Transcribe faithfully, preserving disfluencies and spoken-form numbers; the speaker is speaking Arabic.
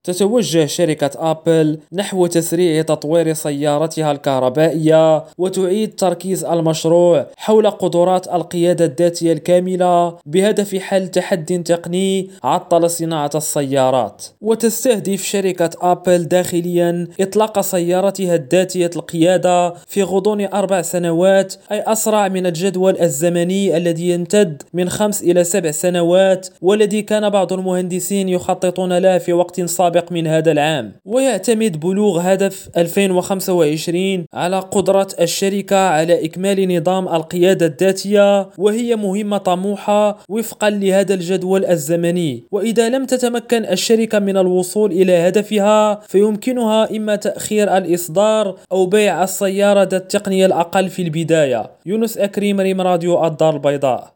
تتوجه شركة آبل نحو تسريع تطوير سيارتها الكهربائية وتعيد تركيز المشروع حول قدرات القيادة الذاتية الكاملة بهدف حل تحدي تقني عطل صناعة السيارات. وتستهدف شركة آبل داخليا إطلاق سيارتها الذاتية القيادة في غضون أربع سنوات، أي أسرع من الجدول الزمني الذي يمتد من خمس إلى سبع سنوات، والذي كان بعض المهندسين يخططون له في وقت سابق من هذا العام. ويعتمد بلوغ هدف ألفين وخمسة وعشرين على قدرة الشركة على إكمال نظام القيادة الذاتية، وهي مهمة طموحة وفقا لهذا الجدول الزمني. وإذا لم تتمكن الشركة من الوصول إلى هدفها فيمكنها إما تأخير الإصدار أو بيع السيارة ذات التقنية الأقل في البداية. يونس أكريم، ريم راديو الدار البيضاء.